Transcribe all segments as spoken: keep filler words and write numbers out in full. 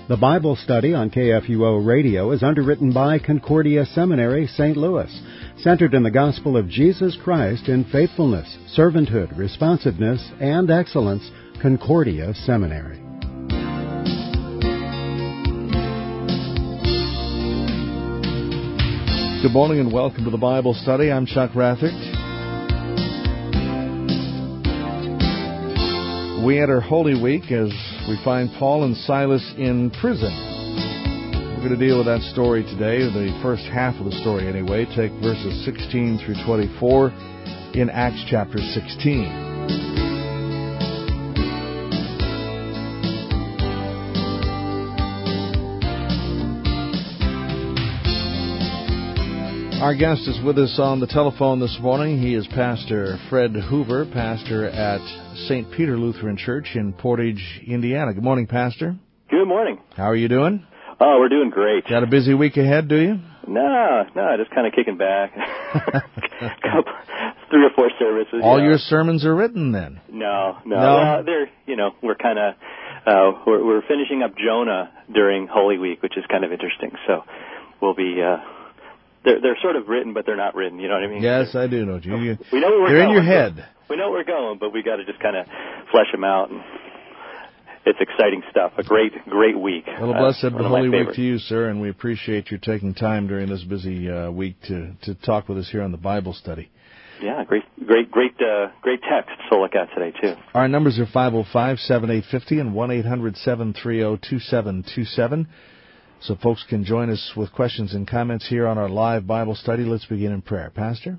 The Bible study on K F U O Radio is underwritten by Concordia Seminary, Saint Louis, centered in the gospel of Jesus Christ in faithfulness, servanthood, responsiveness, and excellence. Concordia Seminary. Good morning and welcome to the Bible study. I'm Chuck Rathert. We enter Holy Week as we find Paul and Silas in prison. We're going to deal with that story today, the first half of the story anyway. Take verses sixteen through twenty-four in Acts chapter sixteen. Our guest is with us on the telephone this morning. He is Pastor Fred Hoover, pastor at Saint Peter Lutheran Church in Portage, Indiana. Good morning, Pastor. Good morning. How are you doing? Oh, we're doing great. Got a busy week ahead, do you? No, no, just kind of kicking back. Couple, three or four services. All you know. your sermons are written then? No, no. No? Uh, they're, you know, we're kind of, uh, we're, we're finishing up Jonah during Holy Week, which is kind of interesting. So we'll be, uh, they're, they're sort of written, but they're not written, you know what I mean? Yes, I do know you. you we know where we're they're going. in your head. We know where we're going, but we got to just kind of flesh them out. And it's exciting stuff. A great, great week. Well, a blessed uh, Holy Week to you, sir, and we appreciate your taking time during this busy uh, week to, to talk with us here on the Bible study. Yeah, great, great, great, uh, great text to look at today, too. Our numbers are five oh five, seven eight five oh and one eight hundred, seven three zero, two seven two seven. So folks can join us with questions and comments here on our live Bible study. Let's begin in prayer. Pastor?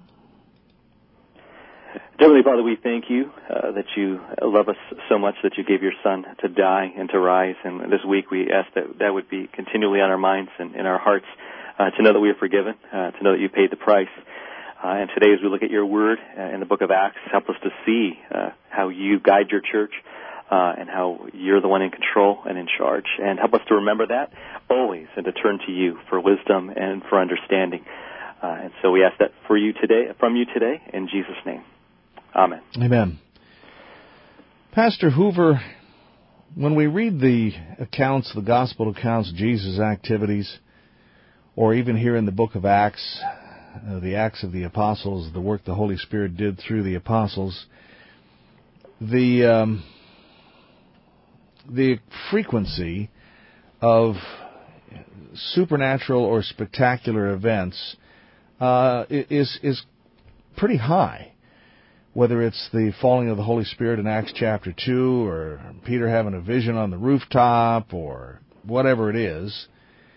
Heavenly Father, we thank you uh, that you love us so much that you gave your Son to die and to rise. And this week we ask that that would be continually on our minds and in our hearts, uh, to know that we are forgiven, uh, to know that you paid the price. Uh, and today as we look at your word uh, in the book of Acts, help us to see uh, how you guide your church uh, and how you're the one in control and in charge. And help us to remember that always and to turn to you for wisdom and for understanding. Uh, and so we ask that for you today, from you today, in Jesus' name. Amen. Amen. Pastor Hoover, when we read the accounts, the gospel accounts, Jesus' activities, or even here in the book of Acts, uh, the Acts of the Apostles, the work the Holy Spirit did through the apostles, the um, the frequency of supernatural or spectacular events uh, is is pretty high. Whether it's the falling of the Holy Spirit in Acts chapter two, or Peter having a vision on the rooftop, or whatever it is,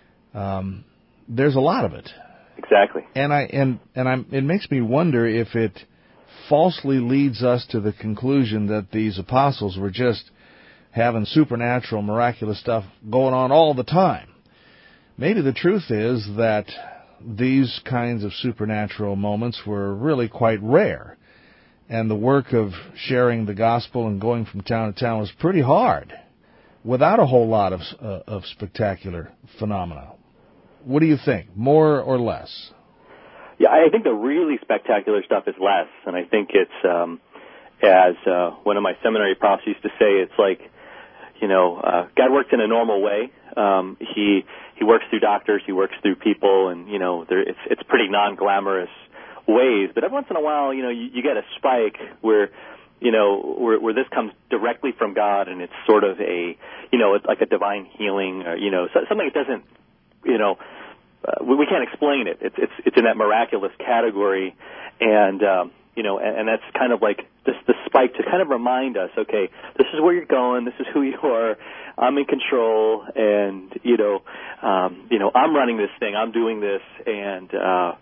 um, there's a lot of it. Exactly. And I and and I'm, it makes me wonder if it falsely leads us to the conclusion that these apostles were just having supernatural, miraculous stuff going on all the time. Maybe the truth is that these kinds of supernatural moments were really quite rare. And the work of sharing the gospel and going from town to town was pretty hard, without a whole lot of uh, of spectacular phenomena. What do you think, more or less? Yeah, I think the really spectacular stuff is less, and I think it's, um, as uh, one of my seminary profs used to say, it's like, you know, uh, God works in a normal way. Um, he he works through doctors, he works through people, and you know, there, it's it's pretty non-glamorous ways, but every once in a while, you know, you, you get a spike where, you know, where, where this comes directly from God, and it's sort of a, you know, it's like a divine healing, or you know, something that doesn't, you know, uh, we, we can't explain it. It's it's it's in that miraculous category, and um, you know, and, and that's kind of like this the spike to kind of remind us, okay, this is where you're going, this is who you are, I'm in control, and you know, um, you know, I'm running this thing, I'm doing this, and uh,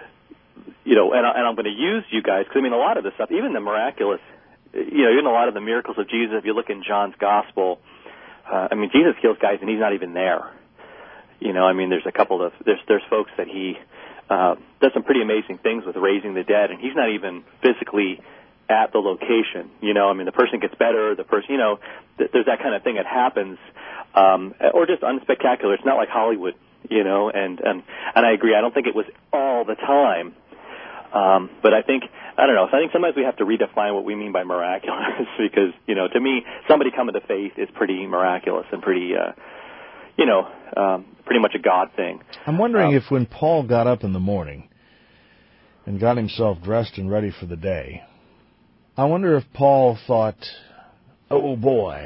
You know, and, I, and I'm going to use you guys, because, I mean, a lot of this stuff, even the miraculous, you know, even a lot of the miracles of Jesus, if you look in John's Gospel, uh, I mean, Jesus heals guys and he's not even there. You know, I mean, there's a couple of, there's there's folks that he uh, does some pretty amazing things with raising the dead, and he's not even physically at the location. You know, I mean, the person gets better, the person, you know, th- there's that kind of thing that happens, um, or just unspectacular. It's not like Hollywood, you know, and, and, and I agree. I don't think it was all the time. Um, but I think, I don't know, so I think sometimes we have to redefine what we mean by miraculous because, you know, to me, somebody coming to faith is pretty miraculous and pretty, uh, you know, um, pretty much a God thing. I'm wondering um, if when Paul got up in the morning and got himself dressed and ready for the day, I wonder if Paul thought, "Oh boy,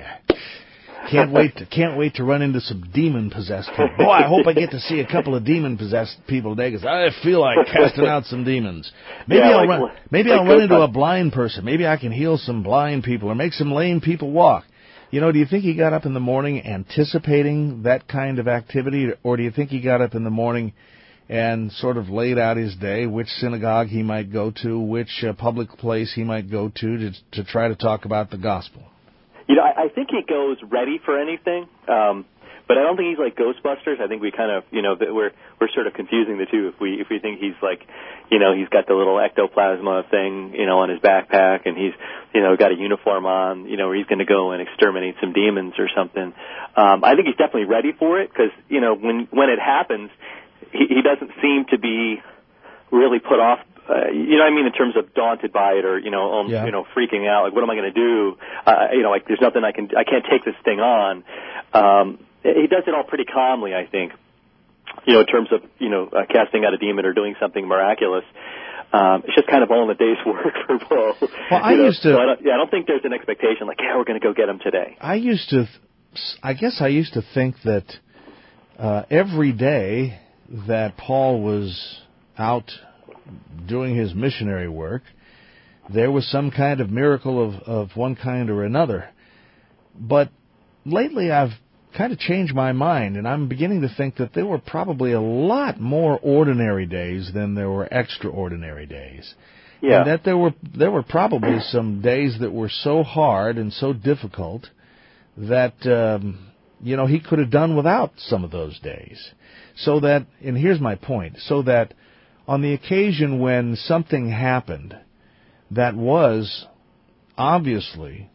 can't wait to can't wait to run into some demon-possessed people. Boy, I hope I get to see a couple of demon-possessed people today because I feel like casting out some demons. Maybe yeah, I'll like, run, maybe like I'll run into Ghostbusters. a blind person. Maybe I can heal some blind people or make some lame people walk." You know, do you think he got up in the morning anticipating that kind of activity, or do you think he got up in the morning and sort of laid out his day, which synagogue he might go to, which uh, public place he might go to, to to try to talk about the gospel? You know, I, I think he goes ready for anything, um, but I don't think he's like Ghostbusters. I think we kind of, you know, that we're we're sort of confusing the two. If we if we think he's like, you know, he's got the little ectoplasma thing, you know, on his backpack, and he's, you know, got a uniform on, you know, where he's going to go and exterminate some demons or something. Um, I think he's definitely ready for it because, you know, when when it happens, he, he doesn't seem to be really put off. Uh, you know what I mean, in terms of daunted by it, or you know, um, Yeah. you know, freaking out. Like, what am I going to do? Uh, you know, like, there's nothing I can. I can't take this thing on. Um, he does it all pretty calmly, I think. You know, in terms of you know, uh, casting out a demon or doing something miraculous. Um, it's just kind of all in the day's work for Paul. Well, I you know? used to. So I don't, yeah, I don't think there's an expectation like, yeah, we're going to go get him today. I used to. I guess I used to think that uh, every day that Paul was out doing his missionary work, there was some kind of miracle of, of one kind or another. But lately I've kind of changed my mind, and I'm beginning to think that there were probably a lot more ordinary days than there were extraordinary days. Yeah. And that there were there were probably some days that were so hard and so difficult that, um, you know, he could have done without some of those days. So that, and here's my point, so that on the occasion when something happened that was obviously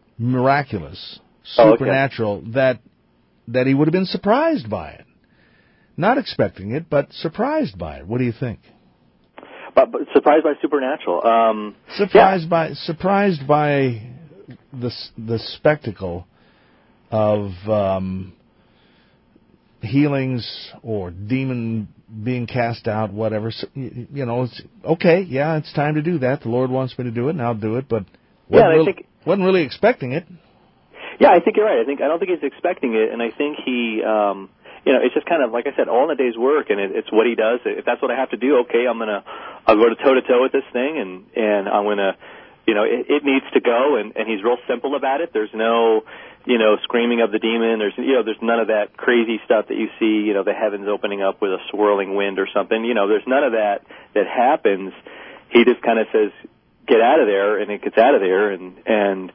miraculous, supernatural, oh, okay. that that he would have been surprised by it. Not expecting it, but surprised by it. What do you think? But, but surprised by supernatural. Um, surprised yeah. by surprised by the the spectacle of um, healings or demon being cast out, whatever. So, you know, it's okay. Yeah, it's time to do that. The Lord wants me to do it, and I'll do it. But wasn't, yeah, really, I think, wasn't really expecting it. Yeah, I think you're right. I think I don't think he's expecting it, and I think he, um, you know, it's just kind of like I said, all in a day's work, and it, it's what he does. If that's what I have to do, okay, I'm gonna, I'll go to toe to toe with this thing, and and I'm gonna, you know, it, it needs to go, and and he's real simple about it. There's no, you know, screaming of the demon. There's, you know, there's none of that crazy stuff that you see, you know, the heavens opening up with a swirling wind or something. You know, there's none of that that happens. He just kind of says, get out of there, and it gets out of there, and and.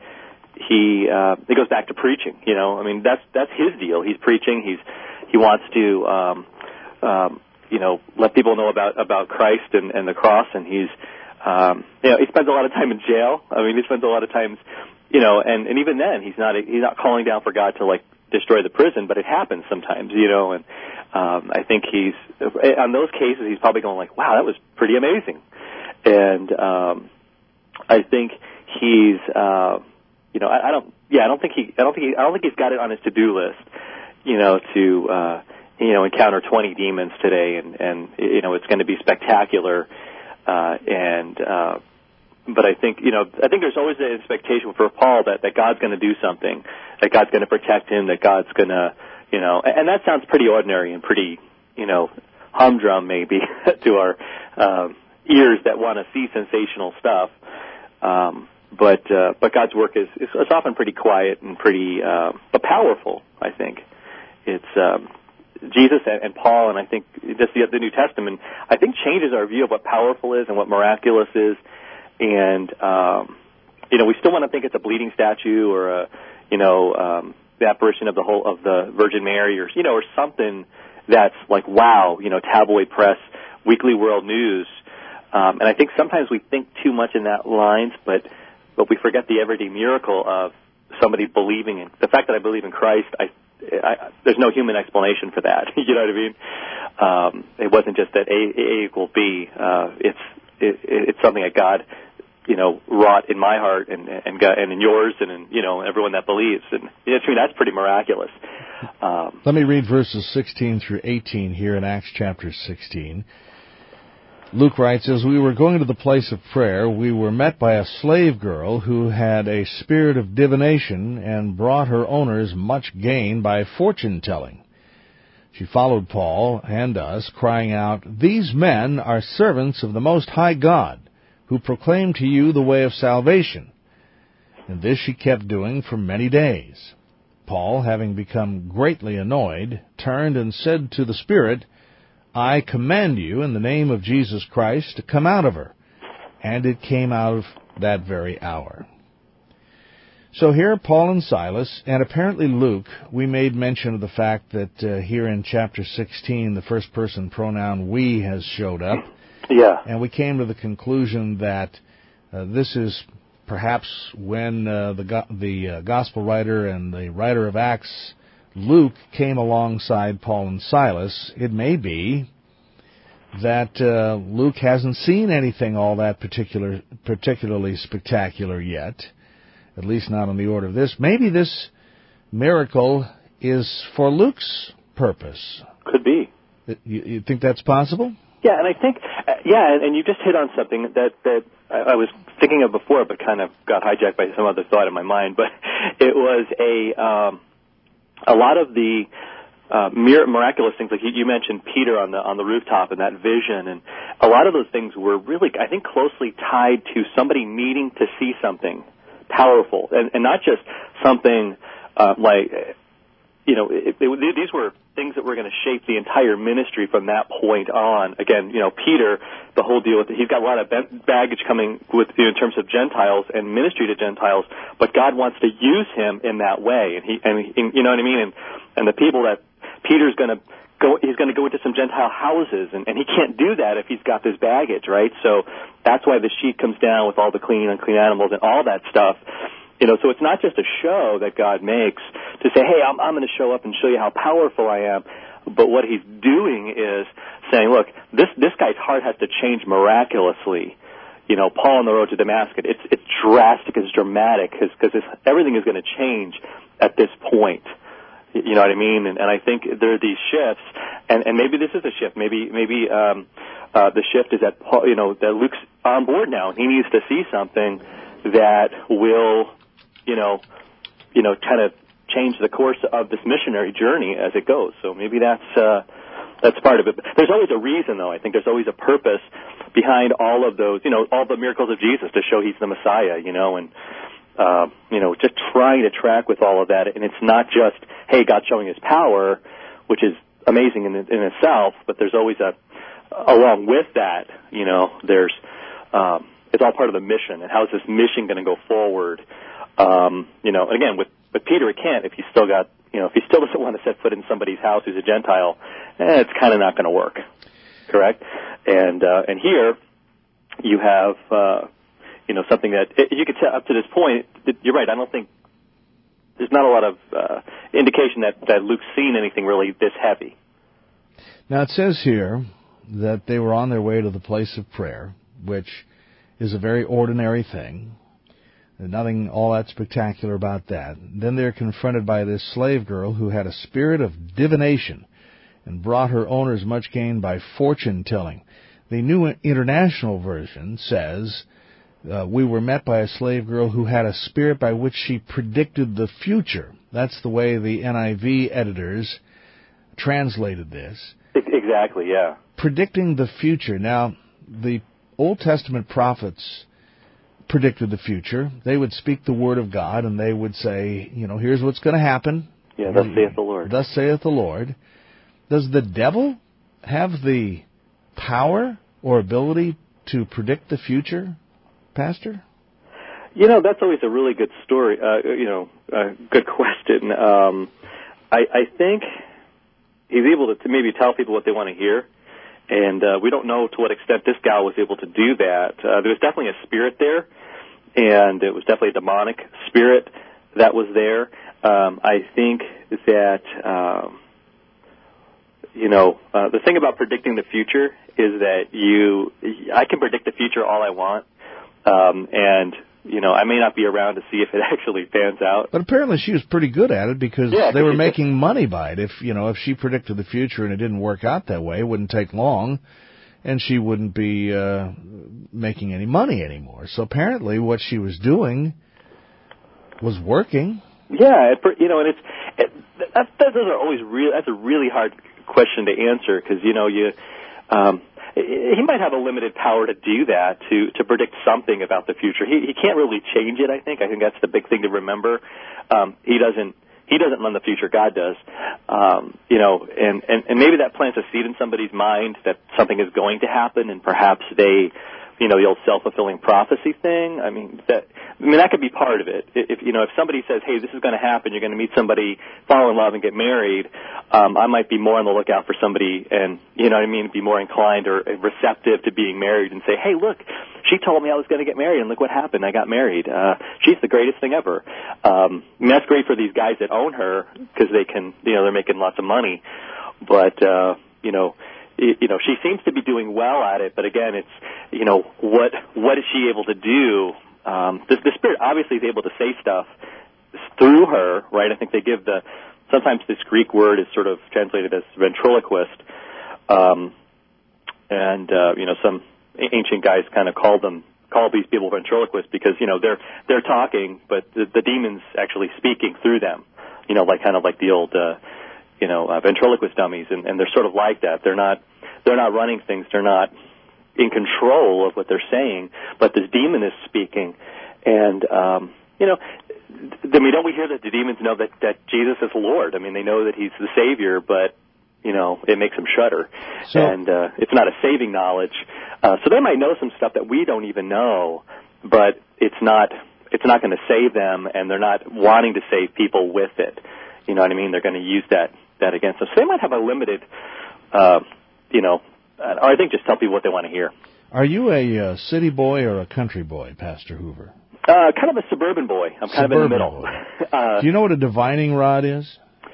He uh, he goes back to preaching. You know, I mean that's that's his deal. He's preaching. He's he wants to um, um, you know let people know about about Christ and, and the cross. And he's um, you know he spends a lot of time in jail. I mean he spends a lot of times you know and, and even then he's not he's not calling down for God to like destroy the prison, but it happens sometimes. You know, and um, I think he's on those cases he's probably going like, wow, that was pretty amazing. And um, I think he's. Uh, You know, I, I don't. Yeah, I don't think he. I don't think he. I don't think he's got it on his to-do list. You know, to uh, you know encounter twenty demons today, and and you know it's going to be spectacular. Uh, and uh, but I think you know I think there's always an expectation for Paul that that God's going to do something, that God's going to protect him, that God's going to you know, and that sounds pretty ordinary and pretty you know humdrum maybe to our um, ears that want to see sensational stuff. Um, But uh, but God's work is, is it's often pretty quiet and pretty uh, but powerful. I think it's um, Jesus and, and Paul, and I think just the, the New Testament. I think changes our view of what powerful is and what miraculous is. And um, you know, we still want to think it's a bleeding statue or a you know um, the apparition of the whole of the Virgin Mary, or you know, or something that's like wow, you know, tabloid press, Weekly World News. Um, and I think sometimes we think too much in that lines, but But we forget the everyday miracle of somebody believing in the fact that I believe in Christ. I, I there's no human explanation for that. You know what I mean? Um, it wasn't just that A, A equal B. Uh, it's it, it's something that God, you know, wrought in my heart and and God, and in yours and in you know everyone that believes. And you know, to me, that's pretty miraculous. Um, Let me read verses sixteen through eighteen here in Acts chapter sixteen. Luke writes, "As we were going to the place of prayer, we were met by a slave girl who had a spirit of divination and brought her owners much gain by fortune-telling. She followed Paul and us, crying out, 'These men are servants of the Most High God, who proclaim to you the way of salvation.' And this she kept doing for many days. Paul, having become greatly annoyed, turned and said to the spirit, 'I command you in the name of Jesus Christ to come out of her.' And it came out of that very hour." So here, Paul and Silas, and apparently Luke, we made mention of the fact that uh, here in chapter sixteen, the first-person pronoun we has showed up. Yeah. And we came to the conclusion that uh, this is perhaps when uh, the go- the uh, gospel writer and the writer of Acts, Luke, came alongside Paul and Silas. It may be that uh, Luke hasn't seen anything all that particular, particularly spectacular yet, at least not on the order of this. Maybe this miracle is for Luke's purpose. Could be. You, you think that's possible? Yeah, and I think, uh, yeah, and, and you just hit on something that, that I, I was thinking of before, but kind of got hijacked by some other thought in my mind. But it was a um, a lot of the uh, mir- miraculous things, like you, you mentioned Peter on the on the rooftop and that vision, and a lot of those things were really, I think, closely tied to somebody needing to see something powerful, and, and not just something uh, like, you know, it, it, these were things that were going to shape the entire ministry from that point on. Again, you know, Peter, the whole deal with it, he's got a lot of baggage coming with, you know, in terms of Gentiles and ministry to Gentiles, but God wants to use him in that way, and he, and, and you know what I mean, and and the people that Peter's going to go, he's going to go into some Gentile houses, and, and he can't do that if he's got this baggage, right? So that's why the sheet comes down with all the clean and unclean animals and all that stuff. You know, so it's not just a show that God makes to say, hey, I'm, I'm going to show up and show you how powerful I am. But what he's doing is saying, look, this this guy's heart has to change miraculously. You know, Paul on the road to Damascus, it's it's drastic, it's dramatic, because everything is going to change at this point. You know what I mean? And, and I think there are these shifts, and, and maybe this is a shift. Maybe maybe um, uh, the shift is that Paul, you know, that Luke's on board now. He needs to see something that will, you know, you know, kind of change the course of this missionary journey as it goes. So maybe that's uh, that's part of it. But there's always a reason, though. I think there's always a purpose behind all of those, you know, all the miracles of Jesus to show he's the Messiah, you know, and uh, you know, just trying to track with all of that. And it's not just, hey, God's showing his power, which is amazing in, in itself, but there's always a, along with that, you know, there's, um, it's all part of the mission. And how is this mission going to go forward? Um, you know, and again, with, with Peter, it can't if he's still got, you know, if he still doesn't want to set foot in somebody's house who's a Gentile, eh, it's kind of not going to work. Correct? And, uh, and here you have, uh, you know, something that it, you could tell up to this point, it, you're right, I don't think, there's not a lot of uh, indication that, that Luke's seen anything really this heavy. Now it says here that they were on their way to the place of prayer, which is a very ordinary thing. There's nothing all that spectacular about that. Then they're confronted by this slave girl who had a spirit of divination and brought her owners much gain by fortune-telling. The New International Version says, uh, we were met by a slave girl who had a spirit by which she predicted the future. That's the way the N I V editors translated this. Exactly, yeah. Predicting the future. Now, the Old Testament prophets predicted the future. They would speak the word of God, and they would say, you know, here's what's going to happen. Yeah, thus saith the Lord. Thus saith the Lord. Does the devil have the power or ability to predict the future, Pastor? You know, that's always a really good story, uh, you know, uh, good question. Um, I, I think he's able to, to maybe tell people what they want to hear. And uh, we don't know to what extent this gal was able to do that. Uh, there was definitely a spirit there, and it was definitely a demonic spirit that was there. Um, I think that, um, you know, uh, the thing about predicting the future is that you, I can predict the future all I want, um, and you know, I may not be around to see if it actually pans out. But apparently she was pretty good at it because yeah, they were making money by it. If, you know, if she predicted the future and it didn't work out that way, it wouldn't take long, and she wouldn't be uh, making any money anymore. So apparently what she was doing was working. Yeah, it, you know, and it's it, that, those are always real. That's a really hard question to answer because, you know, you um, he might have a limited power to do that, to to predict something about the future. He he can't really change it. I think. I think that's the big thing to remember. Um, he doesn't. He doesn't run the future. God does. Um, you know, and, and and maybe that plants a seed in somebody's mind that something is going to happen, and perhaps they, you know, the old self-fulfilling prophecy thing. I mean, that I mean that could be part of it. If you know, if somebody says, "Hey, this is going to happen. You're going to meet somebody, fall in love, and get married," um, I might be more on the lookout for somebody, and you know what I mean, be more inclined or receptive to being married, and say, "Hey, look, she told me I was going to get married, and look what happened. I got married. Uh, she's the greatest thing ever." Um, I mean, that's great for these guys that own her because they can, you know, they're making lots of money, but uh, you know. You know, she seems to be doing well at it, but again, it's, you know, what what is she able to do? Um, the, the Spirit obviously is able to say stuff through her, right? I think they give the, sometimes this Greek word is sort of translated as ventriloquist, um, and, uh, you know, some ancient guys kind of called them, called these people ventriloquists because, you know, they're, they're talking, but the, the demon's actually speaking through them, you know, like kind of like the old, uh, you know, uh, ventriloquist dummies, and, and they're sort of like that. They're not, they're not running things. They're not in control of what they're saying, but this demon is speaking. And, um, you know, I mean, don't we hear that the demons know that, that Jesus is Lord? I mean, they know that he's the Savior, but, you know, it makes them shudder. So, and uh, it's not a saving knowledge. Uh, so they might know some stuff that we don't even know, but it's not, it's not going to save them, and they're not wanting to save people with it. You know what I mean? They're going to use that, that against us. So they might have a limited, uh, you know, or I think just tell people what they want to hear. Are you a uh, city boy or a country boy, Pastor Hoover? Uh, kind of a suburban boy. I'm kind suburban of in the middle. uh, Do you know what a divining rod is?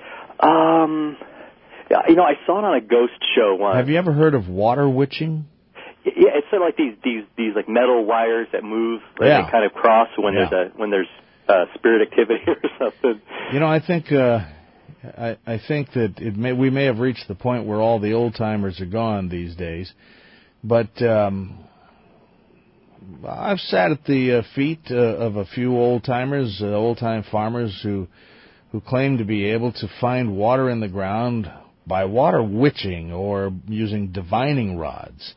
Um, yeah, you know, I saw it on a ghost show once. Have you ever heard of water witching? Yeah, it's sort of like these these these like metal wires that move, right? Yeah. They kind of cross when yeah. there's a when there's uh, spirit activity or something. You know, I think. Uh, I, I think that it may, we may have reached the point where all the old-timers are gone these days, but um, I've sat at the uh, feet uh, of a few old-timers, uh, old-time farmers who who claim to be able to find water in the ground by water witching or using divining rods.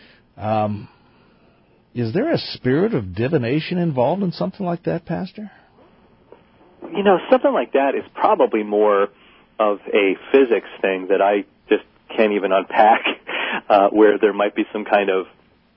Um, is there a spirit of divination involved in something like that, Pastor? You know, something like that is probably more of a physics thing that I just can't even unpack, uh, where there might be some kind of,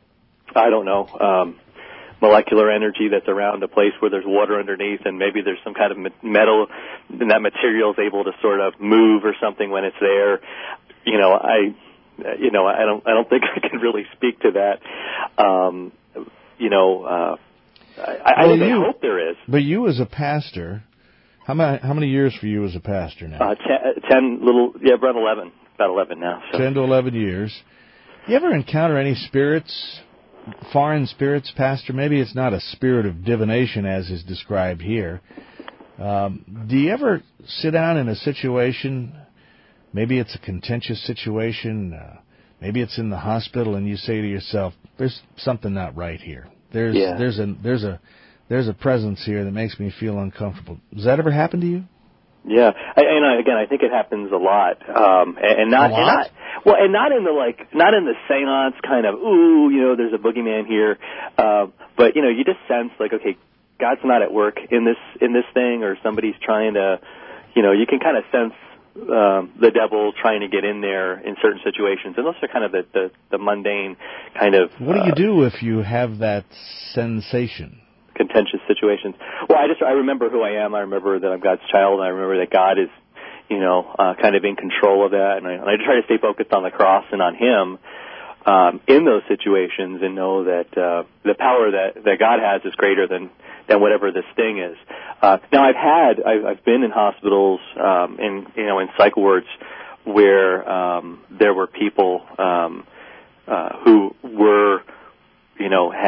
I don't know, um, molecular energy that's around a place where there's water underneath, and maybe there's some kind of metal, and that material is able to sort of move or something when it's there. You know, I, you know, I don't, I don't think I can really speak to that. Um, you know, uh, I, well, I, think you, I hope there is. But you as a pastor, how many how many years for you as a pastor now? Uh, ten, ten little, yeah, around eleven, about eleven now. So. Ten to eleven years. You ever encounter any spirits, foreign spirits, Pastor? Maybe it's not a spirit of divination as is described here. Um, do you ever sit down in a situation? Maybe it's a contentious situation. Uh, maybe it's in the hospital, and you say to yourself, "There's something not right here. There's yeah. there's a there's a there's a presence here that makes me feel uncomfortable." Does that ever happen to you? Yeah, I, and I, again, I think it happens a lot, um, and, and not, a lot? and not, well, and not in the like, not in the seance kind of, ooh, you know, there's a boogeyman here, uh, but you know, you just sense like, okay, God's not at work in this in this thing, or somebody's trying to, you know, you can kind of sense um, the devil trying to get in there in certain situations, and those are kind of the the, the mundane kind of. What do uh, you do if you have that sensation? Contentious situations. Well, I just, I remember who I am. I remember that I'm God's child, and I remember that God is, you know, uh, kind of in control of that, and I, and I try to stay focused on the cross and on Him um, in those situations, and know that uh, the power that, that God has is greater than, than whatever this thing is. Uh, now, I've had, I've, I've been in hospitals, um, in, you know, in psych wards where um, there were people um, uh, who were, you know, had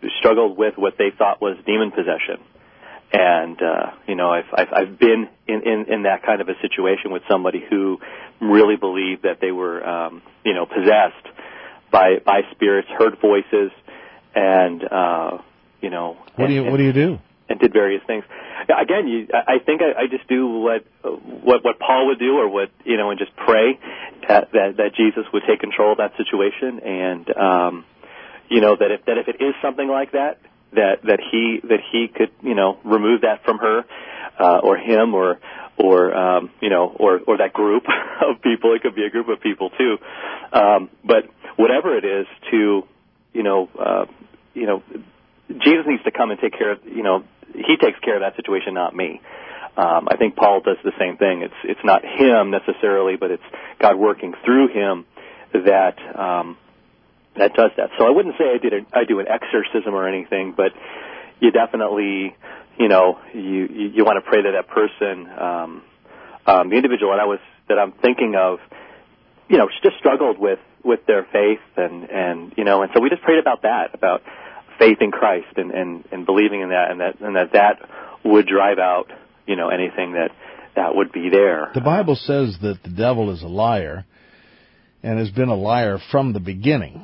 struggled with what they thought was demon possession. And, uh, you know, I've, I've, I've been in, in, in that kind of a situation with somebody who really believed that they were, um, you know, possessed by, by spirits, heard voices, and, uh, you know. What do you, and, what do you do? And did various things. Again, you, I think I, I just do what, what, what Paul would do, or what, you know, and just pray that, that, that Jesus would take control of that situation, and, um, you know, that if, that if it is something like that, that, that he, that he could, you know, remove that from her, uh, or him, or, or, um, you know, or, or that group of people. It could be a group of people too. Um, but whatever it is, to, you know, uh, you know, Jesus needs to come and take care of, you know, he takes care of that situation, not me. Um, I think Paul does the same thing. It's, it's not him necessarily, but it's God working through him that, um, that does that. So I wouldn't say I did a, I do an exorcism or anything, but you definitely, you know, you, you, you want to pray that that person, um, um, the individual that I was, that I'm thinking of, you know, just struggled with, with their faith, and, and, you know, and so we just prayed about that, about faith in Christ, and, and, and believing in that, and that, and that that would drive out, you know, anything that, that would be there. The Bible says that the devil is a liar, and has been a liar from the beginning.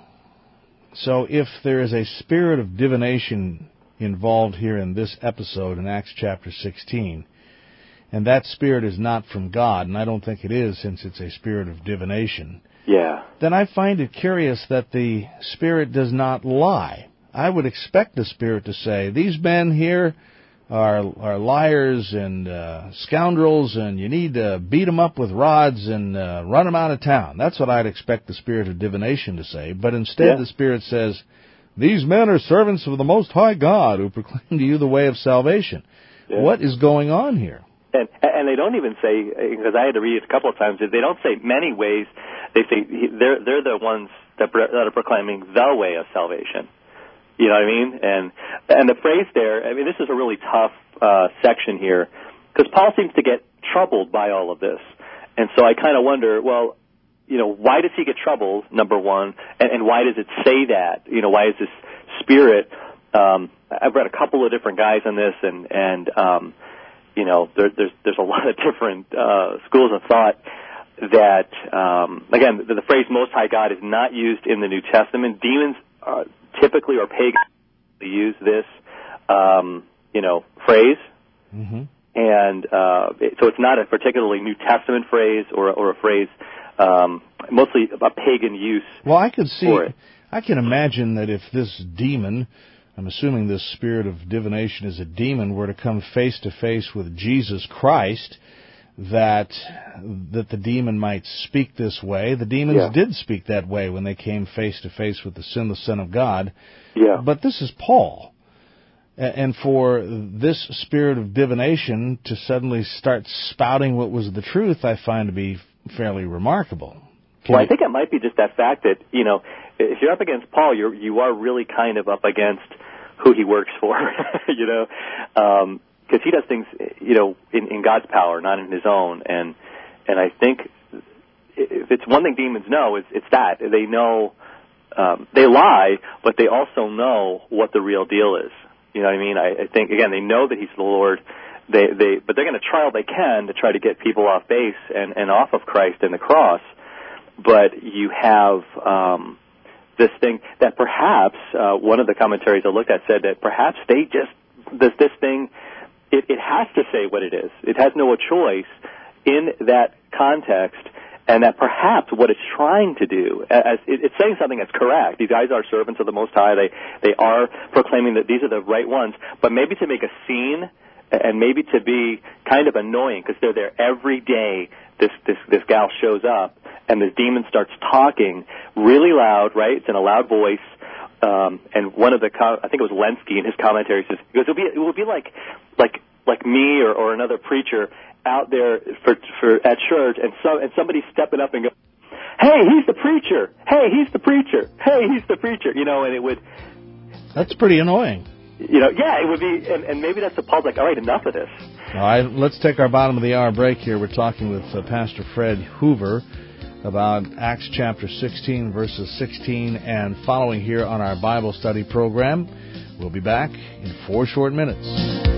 So if there is a spirit of divination involved here in this episode in Acts chapter sixteen, and that spirit is not from God, and I don't think it is, since it's a spirit of divination, yeah, then I find it curious that the spirit does not lie. I would expect the spirit to say, these men here are are liars and uh, scoundrels, and you need to beat them up with rods and uh, run them out of town. That's what I'd expect the spirit of divination to say. But instead, yeah. the spirit says, these men are servants of the Most High God who proclaim to you the way of salvation. Yeah. What is going on here? And and they don't even say, because I had to read it a couple of times, they don't say many ways. They say they're they're the ones that that are proclaiming the way of salvation. You know what I mean? And and the phrase there, I mean, this is a really tough uh, section here, because Paul seems to get troubled by all of this. And so I kind of wonder, well, you know, why does he get troubled, number one, and, and why does it say that? You know, why is this spirit, um, I've read a couple of different guys on this, and, and um, you know, there, there's there's a lot of different uh, schools of thought that, um, again, the, the phrase Most High God is not used in the New Testament. Demons uh, typically, or pagans, use this, um, you know, phrase. Mm-hmm. And uh, it, so it's not a particularly New Testament phrase, or, or a phrase, um, mostly a pagan use. Well, I could see, for it. I can imagine that if this demon, I'm assuming this spirit of divination is a demon, were to come face to face with Jesus Christ, that that the demon might speak this way. The demons yeah. did speak that way when they came face to face with the sinless Son of God. Yeah. But this is Paul. And for this spirit of divination to suddenly start spouting what was the truth, I find to be fairly remarkable. Can well, you... I think it might be just that fact that, you know, if you're up against Paul, you're, you are really kind of up against who he works for, you know, um, because he does things, you know, in, in God's power, not in his own. And and I think if it's one thing demons know, it's, it's that. They know, um, they lie, but they also know what the real deal is. You know what I mean? I, I think, again, they know that he's the Lord, they, they, but they're going to try all they can to try to get people off base and, and off of Christ and the cross. But you have um, this thing that perhaps, uh, one of the commentaries I looked at said that perhaps they just, this, this thing, it, it has to say what it is. It has no choice in that context. And that perhaps what it's trying to do, as it's saying something that's correct. These guys are servants of the Most High. They they are proclaiming that these are the right ones. But maybe to make a scene, and maybe to be kind of annoying, because they're there every day. This this this gal shows up, and this demon starts talking really loud. Right? It's in a loud voice. Um, and one of the, I think it was Lenski in his commentary says, he goes, it'll be it will be like like like me or, or another preacher out there for for at church, and so and somebody stepping up and go, hey, he's the preacher. Hey, he's the preacher. Hey, he's the preacher. You know, and it would. That's pretty annoying. You know, yeah, it would be, and, and maybe that's the Paul's like, all right, enough of this. All right, let's take our bottom of the hour break here. We're talking with uh, Pastor Fred Hoover about Acts chapter sixteen, verses sixteen and following here on our Bible study program. We'll be back in four short minutes.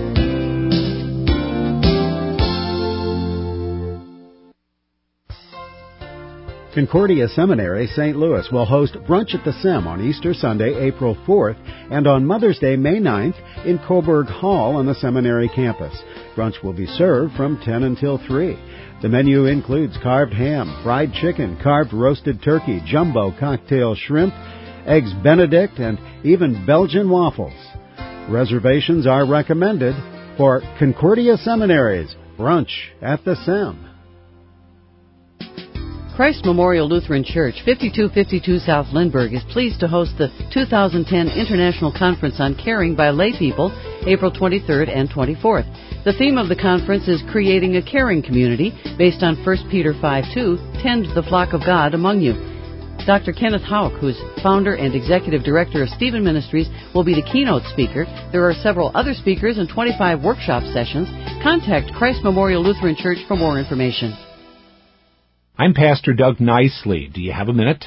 Concordia Seminary, Saint Louis will host Brunch at the Sem on Easter Sunday, April fourth, and on Mother's Day, May ninth, in Coburg Hall on the seminary campus. Brunch will be served from ten until three. The menu includes carved ham, fried chicken, carved roasted turkey, jumbo cocktail shrimp, eggs Benedict, and even Belgian waffles. Reservations are recommended for Concordia Seminary's Brunch at the Sem. Christ Memorial Lutheran Church, fifty-two fifty-two South Lindbergh, is pleased to host the two thousand ten International Conference on Caring by Lay People, April twenty-third and twenty-fourth. The theme of the conference is Creating a Caring Community, based on First Peter five two, Tend the Flock of God Among You. Doctor Kenneth Houck, who's founder and executive director of Stephen Ministries, will be the keynote speaker. There are several other speakers and twenty-five workshop sessions. Contact Christ Memorial Lutheran Church for more information. I'm Pastor Doug Nicely. Do you have a minute?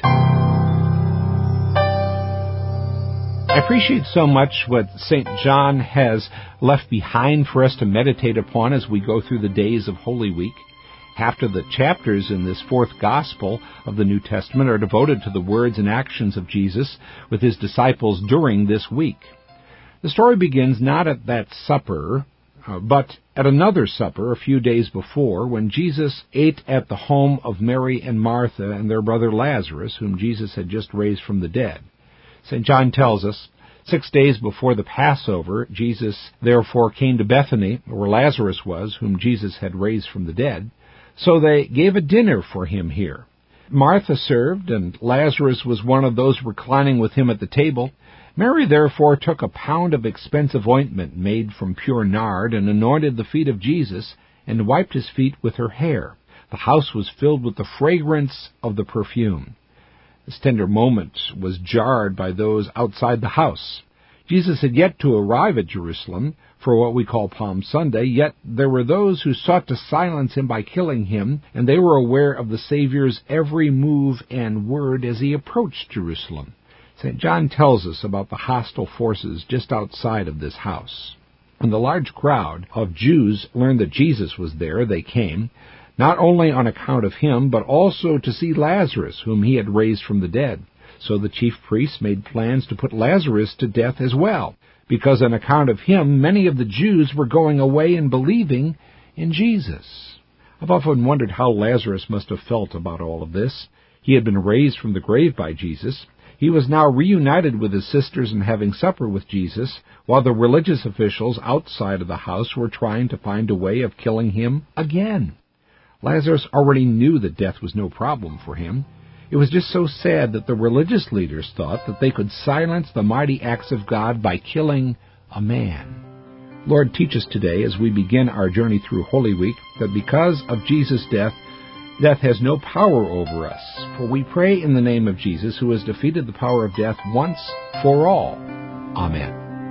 I appreciate so much what Saint John has left behind for us to meditate upon as we go through the days of Holy Week. Half of the chapters in this fourth gospel of the New Testament are devoted to the words and actions of Jesus with his disciples during this week. The story begins not at that supper, Uh, but at another supper a few days before, when Jesus ate at the home of Mary and Martha and their brother Lazarus, whom Jesus had just raised from the dead. Saint John tells us, six days before the Passover, Jesus therefore came to Bethany, where Lazarus was, whom Jesus had raised from the dead. So they gave a dinner for him here. Martha served, and Lazarus was one of those reclining with him at the table. Mary therefore took a pound of expensive ointment made from pure nard and anointed the feet of Jesus and wiped his feet with her hair. The house was filled with the fragrance of the perfume. This tender moment was jarred by those outside the house. Jesus had yet to arrive at Jerusalem for what we call Palm Sunday, yet there were those who sought to silence him by killing him, and they were aware of the Savior's every move and word as he approached Jerusalem. Saint John tells us about the hostile forces just outside of this house. When the large crowd of Jews learned that Jesus was there, they came, not only on account of him, but also to see Lazarus, whom he had raised from the dead. So the chief priests made plans to put Lazarus to death as well, because on account of him, many of the Jews were going away and believing in Jesus. I've often wondered how Lazarus must have felt about all of this. He had been raised from the grave by Jesus. He was now reunited with his sisters and having supper with Jesus, while the religious officials outside of the house were trying to find a way of killing him again. Lazarus already knew that death was no problem for him. It was just so sad that the religious leaders thought that they could silence the mighty acts of God by killing a man. Lord, teach us today as we begin our journey through Holy Week that because of Jesus' death, death has no power over us, for we pray in the name of Jesus, who has defeated the power of death once for all. Amen.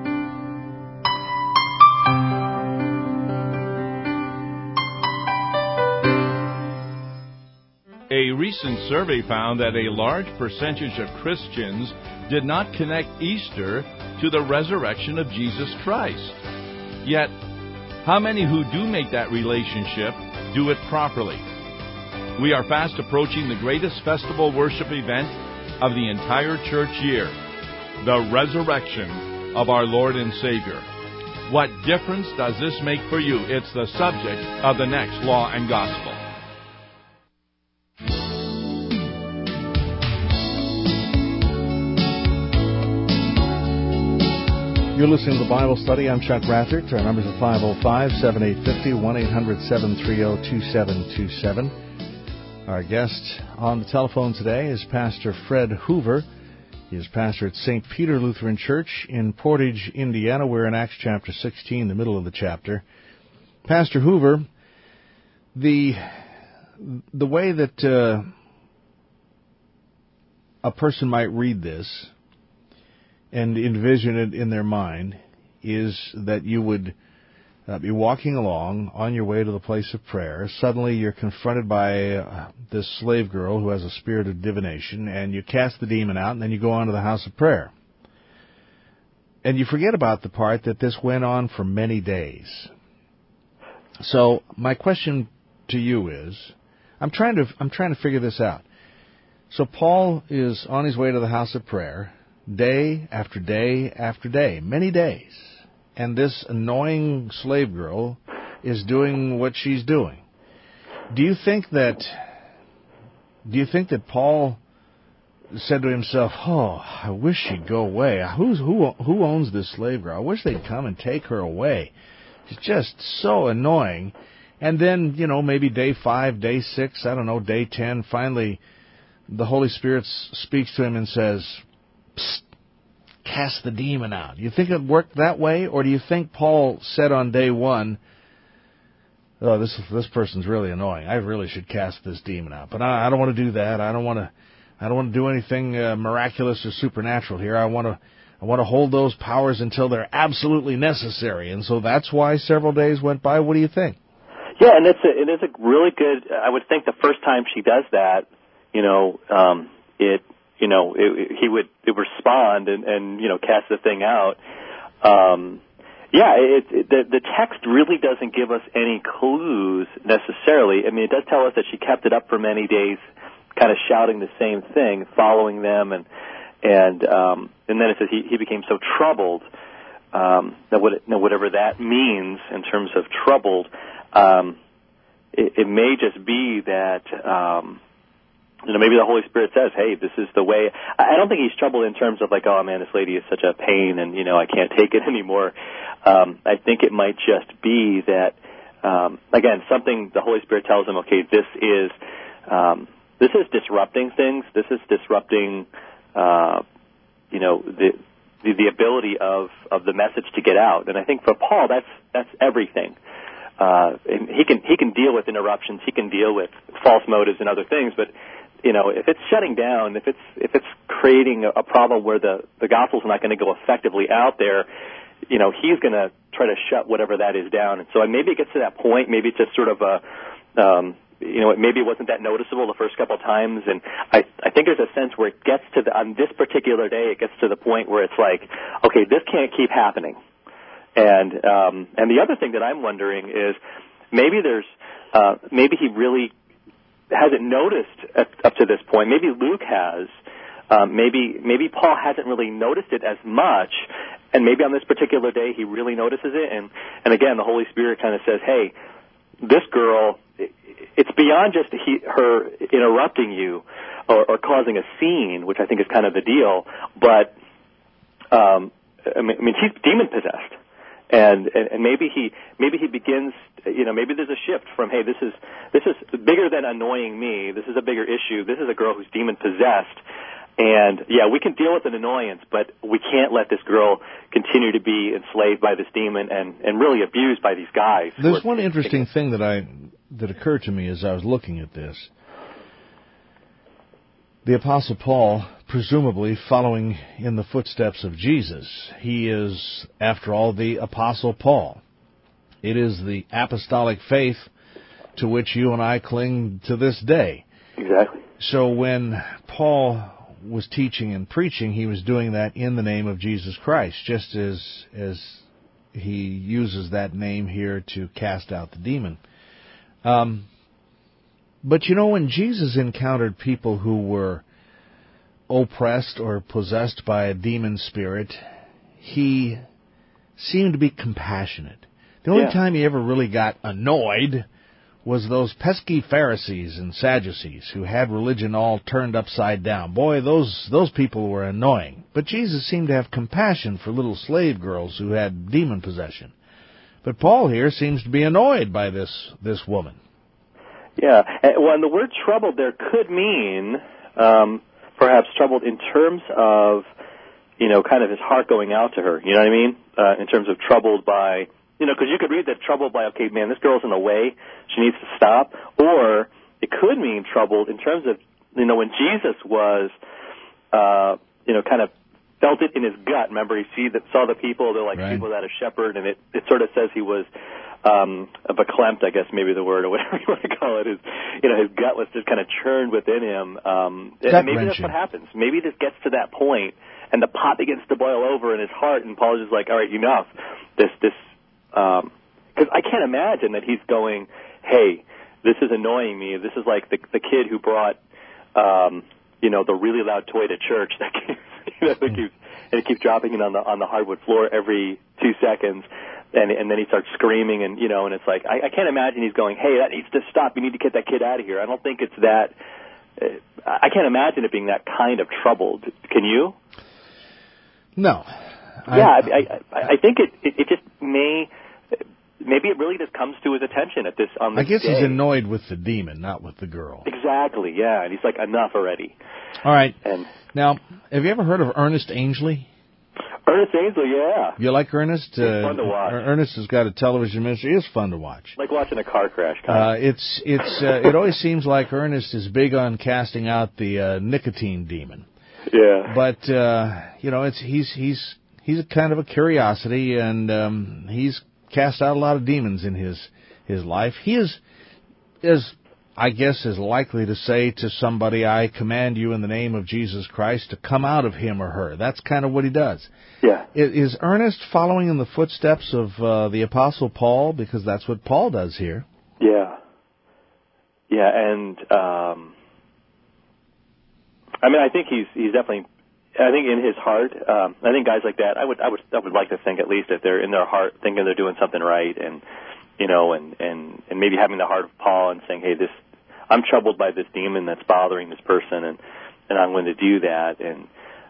A recent survey found that a large percentage of Christians did not connect Easter to the resurrection of Jesus Christ. Yet, how many who do make that relationship do it properly? We are fast approaching the greatest festival worship event of the entire church year, the resurrection of our Lord and Savior. What difference does this make for you? It's the subject of the next Law and Gospel. You're listening to the Bible Study. I'm Chuck Rathert. Our numbers are five oh five, seven eight five oh, one eight hundred, seven three oh, two seven two seven. Our guest on the telephone today is Pastor Fred Hoover. He is pastor at Saint Peter Lutheran Church in Portage, Indiana. We're in Acts chapter sixteen, the middle of the chapter. Pastor Hoover, the the way that uh, a person might read this and envision it in their mind is that you would uh, be walking along on your way to the place of prayer. Suddenly you're confronted by uh, this slave girl who has a spirit of divination, and you cast the demon out, and then you go on to the house of prayer. And you forget about the part that this went on for many days. So my question to you is, I'm trying to I'm trying to figure this out. So Paul is on his way to the house of prayer, day after day after day, many days, and this annoying slave girl is doing what she's doing. Do you think that do you think that Paul said to himself, "Oh, I wish she'd go away. Who's who? Who owns this slave girl? I wish they'd come and take her away. She's just so annoying." And then, you know, maybe day five, day six, I don't know, day ten, finally, the Holy Spirit speaks to him and says, "Psst, cast the demon out." You think it worked that way, or do you think Paul said on day one, "Oh, this this person's really annoying. I really should cast this demon out, but I, I don't want to do that. I don't want to." I don't want to do anything uh, miraculous or supernatural here. I want to I want to hold those powers until they're absolutely necessary. And so that's why several days went by. What do you think? Yeah, and it's a, it is a really good, I would think the first time she does that, you know, um, it, you know, it, he would it respond and, and, you know, cast the thing out. Um, yeah, it, it, the, the text really doesn't give us any clues necessarily. I mean, it does tell us that she kept it up for many days, kind of shouting the same thing, following them, and and um, and then it says he, he became so troubled. Um, that what, you know, whatever that means in terms of troubled, um, it, it may just be that um, you know maybe the Holy Spirit says, "Hey, this is the way." I don't think he's troubled in terms of like, "Oh man, this lady is such a pain, and you know I can't take it anymore." Um, I think it might just be that um, again something the Holy Spirit tells him. Okay, this is. Um, This is disrupting things. This is disrupting, uh, you know, the, the the ability of, of the message to get out. And I think for Paul, that's that's everything. Uh, and he can he can deal with interruptions. He can deal with false motives and other things. But you know, if it's shutting down, if it's if it's creating a, a problem where the the gospel's not going to go effectively out there, you know, he's going to try to shut whatever that is down. And so maybe it gets to that point. Maybe it's just sort of a um, you know, maybe it wasn't that noticeable the first couple of times, and I, I think there's a sense where it gets to the, on this particular day, it gets to the point where it's like, okay, this can't keep happening. And, um, and the other thing that I'm wondering is maybe there's, uh, maybe he really hasn't noticed up, up to this point. Maybe Luke has, um, maybe, maybe Paul hasn't really noticed it as much, and maybe on this particular day he really notices it, and, and again, the Holy Spirit kind of says, hey, this girl, it's beyond just he, her interrupting you or, or causing a scene, which I think is kind of the deal, but um, I mean, I mean she's demon possessed, and, and and maybe he maybe he begins, you know, maybe there's a shift from, hey, this is this is bigger than annoying me. This is a bigger issue. This is a girl who's demon possessed. And, yeah, we can deal with an annoyance, but we can't let this girl continue to be enslaved by this demon and, and really abused by these guys. There's one interesting thing that I that occurred to me as I was looking at this. The Apostle Paul, presumably following in the footsteps of Jesus, he is, after all, the Apostle Paul. It is the apostolic faith to which you and I cling to this day. Exactly. So when Paul was teaching and preaching, he was doing that in the name of Jesus Christ, just as as he uses that name here to cast out the demon. Um, but you know, when Jesus encountered people who were oppressed or possessed by a demon spirit, he seemed to be compassionate. The only yeah. time he ever really got annoyed was those pesky Pharisees and Sadducees who had religion all turned upside down. Boy, those those people were annoying. But Jesus seemed to have compassion for little slave girls who had demon possession. But Paul here seems to be annoyed by this this woman. Yeah, well, and the word troubled there could mean um, perhaps troubled in terms of, you know, kind of his heart going out to her. You know what I mean? Uh, in terms of troubled by... You know, because you could read that troubled by, okay, man, this girl's in the way, she needs to stop. Or it could mean troubled in terms of, you know, when Jesus was, uh, you know, kind of felt it in his gut. Remember, he see that saw the people. They're like right. people without a shepherd, and it it sort of says he was um, verklempt, I guess maybe the word, or whatever you want to call it. Is you know his gut was just kind of churned within him. Um, and maybe that's what happens. Maybe this gets to that point, and the pot begins to boil over in his heart, and Paul is just like, all right, enough. This this because um, I can't imagine that he's going, hey, this is annoying me. This is like the the kid who brought. Um, you know, the really loud toy to church that keeps, you know, that keeps, and it keeps dropping it on the on the hardwood floor every two seconds, and and then he starts screaming, and you know, and it's like I, I can't imagine he's going, hey, that needs to stop. You need to get that kid out of here. I don't think it's that. Uh, I can't imagine it being that kind of troubled. Can you? No. Yeah, I I, I, I think it, it it just may. Maybe it really just comes to his attention at this on this I guess day. he's annoyed with the demon, not with the girl. Exactly, yeah. And he's like, enough already. All right. And now, have you ever heard of Ernest Angley? Ernest Angley, yeah. You like Ernest? It's uh, fun to watch. Ernest has got a television ministry. It's fun to watch. Like watching a car crash. Kind uh, it's it's uh, it always seems like Ernest is big on casting out the uh, nicotine demon. Yeah. But uh, you know, it's he's he's he's a kind of a curiosity, and um, he's cast out a lot of demons in his his life. He is, is I guess, is likely to say to somebody, I command you in the name of Jesus Christ to come out of him or her. That's kind of what he does. Yeah. Is Ernest following in the footsteps of uh, the Apostle Paul? Because that's what Paul does here. Yeah. Yeah, and um, I mean, I think he's he's definitely. I think in his heart, um, I think guys like that, I would, I would, I would like to think at least that they're in their heart thinking they're doing something right, and you know, and and and maybe having the heart of Paul and saying, hey, this, I'm troubled by this demon that's bothering this person, and and I'm going to do that, and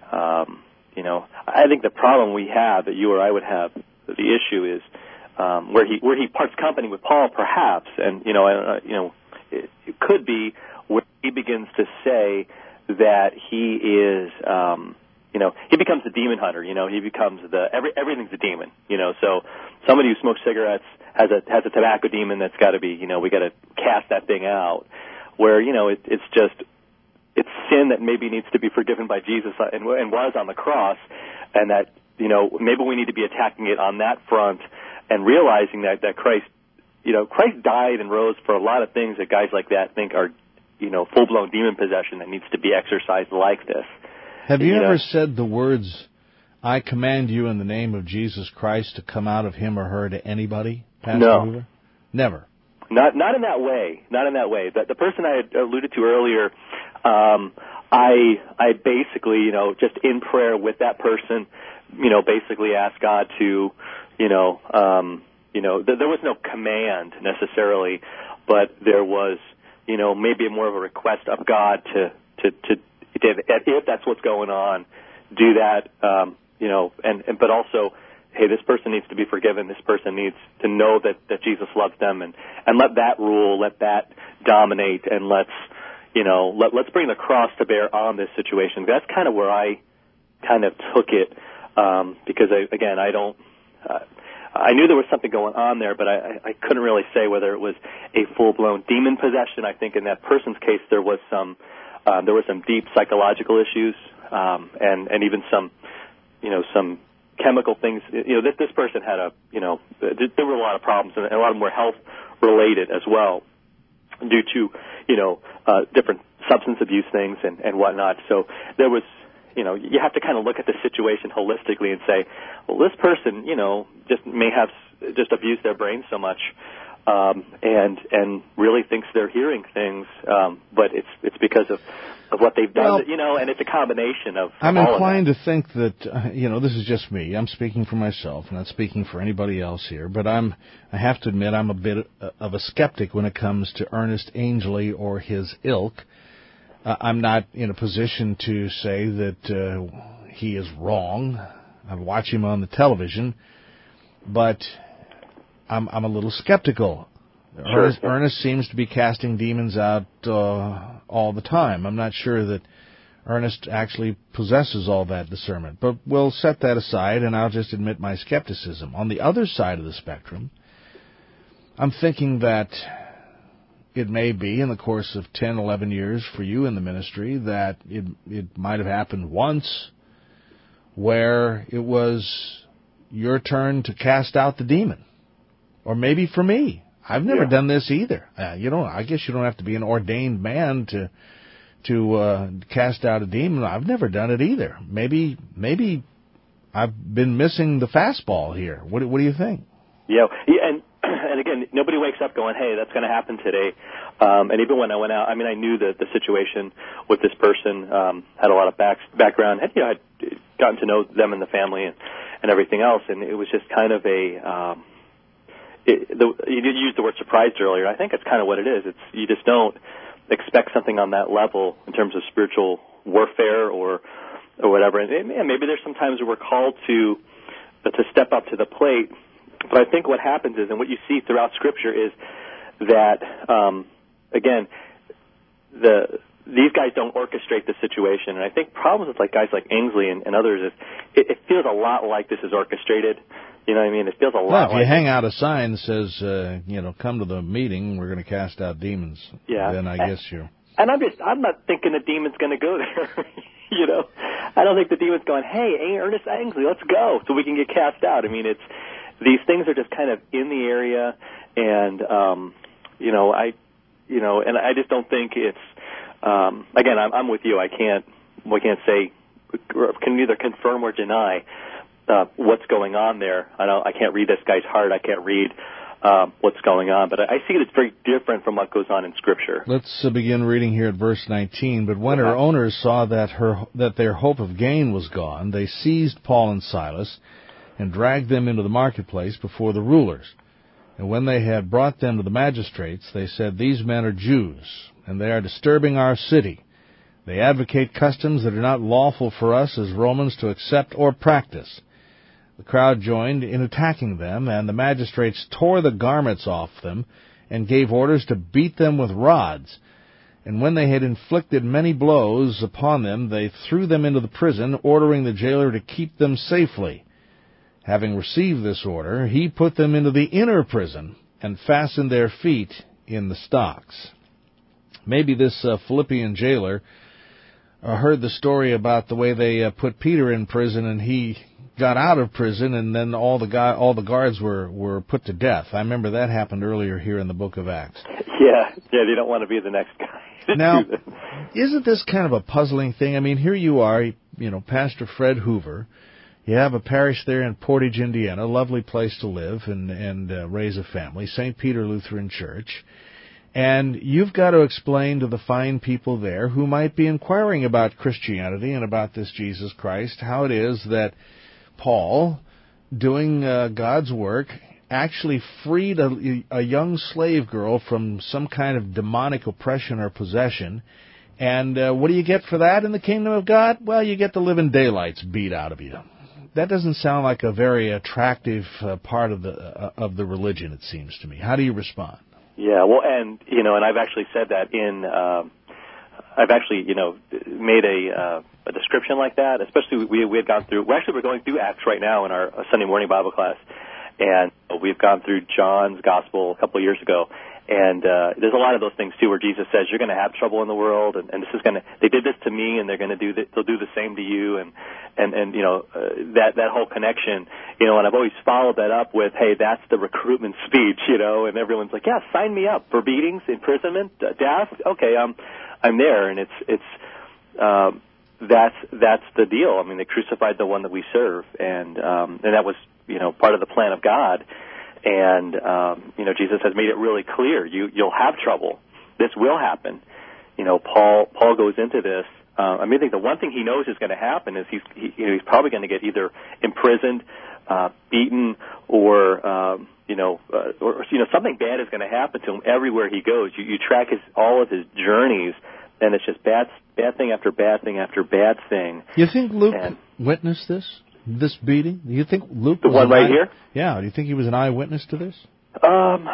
um, you know, I think the problem we have that you or I would have, the issue is um, where he where he parts company with Paul, perhaps, and you know, uh, you know, it, it could be where he begins to say that he is, um, you know, he becomes the demon hunter. You know, he becomes the every everything's a demon. You know, so somebody who smokes cigarettes has a has a tobacco demon that's got to be, you know, we got to cast that thing out. Where you know it, it's just it's sin that maybe needs to be forgiven by Jesus and, and was on the cross, and that you know maybe we need to be attacking it on that front and realizing that that Christ, you know, Christ died and rose for a lot of things that guys like that think are, you know, full-blown demon possession that needs to be exercised like this. Have you, you ever know? said the words, I command you in the name of Jesus Christ to come out of him or her to anybody, Pastor No. Hoover? Never. Not not in that way. Not in that way. The, the person I had alluded to earlier, um, I I basically, you know, just in prayer with that person, you know, basically asked God to, you know, um, you know, th- there was no command necessarily, but there was, you know, maybe more of a request of God to, to, to, if, if that's what's going on, do that, um, you know, and, and, but also, hey, this person needs to be forgiven, this person needs to know that, that Jesus loves them, and, and let that rule, let that dominate, and let's, you know, let, let's bring the cross to bear on this situation. That's kind of where I kind of took it, um, because, I, again, I don't, uh, I knew there was something going on there, but I, I couldn't really say whether it was a full-blown demon possession. I think in that person's case there was some um, there were some deep psychological issues, um, and and even some you know some chemical things. You know, this this person had a you know there were a lot of problems, and a lot of them were health related as well, due to you know uh, different substance abuse things and and whatnot. So there was. You know, you have to kind of look at the situation holistically and say, well, this person, you know, just may have just abused their brain so much, um, and and really thinks they're hearing things, um, but it's it's because of, of what they've done, Well, you know, and it's a combination of. I'm of all inclined of to think that uh, you know this is just me. I'm speaking for myself, not speaking for anybody else here. But I'm I have to admit I'm a bit of a skeptic when it comes to Ernest Angley or his ilk. Uh, I'm not in a position to say that uh, he is wrong. I watch him on the television, but I'm, I'm a little skeptical. Sure. Ernest, Ernest seems to be casting demons out uh, all the time. I'm not sure that Ernest actually possesses all that discernment, but we'll set that aside, and I'll just admit my skepticism. On the other side of the spectrum, I'm thinking that it may be, in the course of ten, eleven years for you in the ministry, that it it might have happened once where it was your turn to cast out the demon. Or maybe for me. I've never yeah. done this either. Uh, you know, I guess you don't have to be an ordained man to to uh, cast out a demon. I've never done it either. Maybe maybe I've been missing the fastball here. What, what do you think? Yeah, yeah and and again, nobody wakes up going, "Hey, that's going to happen today." Um, and even when I went out, I mean, I knew that the situation with this person um, had a lot of back, background. Had, you know, I'd gotten to know them and the family and, and everything else, and it was just kind of a. Um, it, the, you did use the word surprised earlier. I think it's kind of what it is. It's you just don't expect something on that level in terms of spiritual warfare or or whatever. And, and maybe there's some times where we're called to to step up to the plate. But I think what happens is, and what you see throughout Scripture is that, um, again, the these guys don't orchestrate the situation. And I think problems with like guys like Ainsley and, and others is it, it feels a lot like this is orchestrated. You know what I mean? It feels a lot well, if like... you hang out a sign that says, uh, you know, come to the meeting, we're going to cast out demons, yeah. then I and, guess you're... And I'm just, I'm not thinking the demon's going to go there. You know? I don't think the demon's going, hey, Ernest Ainsley, let's go so we can get cast out. I mean, it's... These things are just kind of in the area, and um, you know, I, you know, and I just don't think it's. Um, again, I'm, I'm with you. I can't, we can't say, can neither confirm or deny uh, what's going on there. I don't. I can't read this guy's heart. I can't read uh, what's going on, but I, I see it as very different from what goes on in Scripture. Let's uh, begin reading here at verse nineteen. But when her owners saw that her that their hope of gain was gone, they seized Paul and Silas and dragged them into the marketplace before the rulers. And when they had brought them to the magistrates, they said, "These men are Jews, and they are disturbing our city. They advocate customs that are not lawful for us as Romans to accept or practice." The crowd joined in attacking them, and the magistrates tore the garments off them and gave orders to beat them with rods. And when they had inflicted many blows upon them, they threw them into the prison, ordering the jailer to keep them safely. Having received this order, he put them into the inner prison and fastened their feet in the stocks. Maybe this uh, Philippian jailer uh, heard the story about the way they uh, put Peter in prison, and he got out of prison, and then all the guy, all the guards were, were put to death. I remember that happened earlier here in the book of Acts. Yeah, yeah, they don't want to be the next guy. Now, isn't this kind of a puzzling thing? I mean, here you are, you know, Pastor Fred Hoover. You have a parish there in Portage, Indiana, a lovely place to live and, and uh, raise a family, Saint Peter Lutheran Church. And you've got to explain to the fine people there who might be inquiring about Christianity and about this Jesus Christ how it is that Paul, doing uh, God's work, actually freed a, a young slave girl from some kind of demonic oppression or possession. And uh, what do you get for that in the kingdom of God? Well, you get the living daylights beat out of you. That doesn't sound like a very attractive uh, part of the uh, of the religion, it seems to me. How do you respond? Yeah, well, and, you know, and I've actually said that in, uh, I've actually, you know, made a, uh, a description like that, especially we, we had gone through, we actually we're going through Acts right now in our Sunday morning Bible class, and we've gone through John's Gospel a couple of years ago. And uh, there's a lot of those things, too, where Jesus says, you're going to have trouble in the world, and, and this is going to, they did this to me, and they're going to do, the, they'll do the same to you, and, and, and you know, uh, that, that whole connection, you know, and I've always followed that up with, hey, that's the recruitment speech, you know, and everyone's like, yeah, sign me up for beatings, imprisonment, death, okay, I'm, I'm there, and it's, it's, um, that's, that's the deal. I mean, they crucified the one that we serve, and, um, and that was, you know, part of the plan of God. And, um, you know, Jesus has made it really clear. You, you'll have trouble. This will happen. You know, Paul, Paul goes into this. Uh, I mean, I think the one thing he knows is going to happen is he's, he, you know, he's probably going to get either imprisoned, uh, beaten, or, um, you know, uh, or, you know, something bad is going to happen to him everywhere he goes. You, you track his, all of his journeys, and it's just bad, bad thing after bad thing after bad thing. You think Luke and, witnessed this? This beating? Do you think Luke the was one right eye- here? Yeah. Do you think he was an eyewitness to this? Um,